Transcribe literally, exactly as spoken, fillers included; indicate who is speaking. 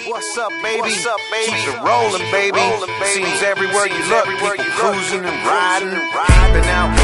Speaker 1: What's up, baby? What's up, baby? Keep it rolling, baby. Seems everywhere you look, people cruising and riding, camping out.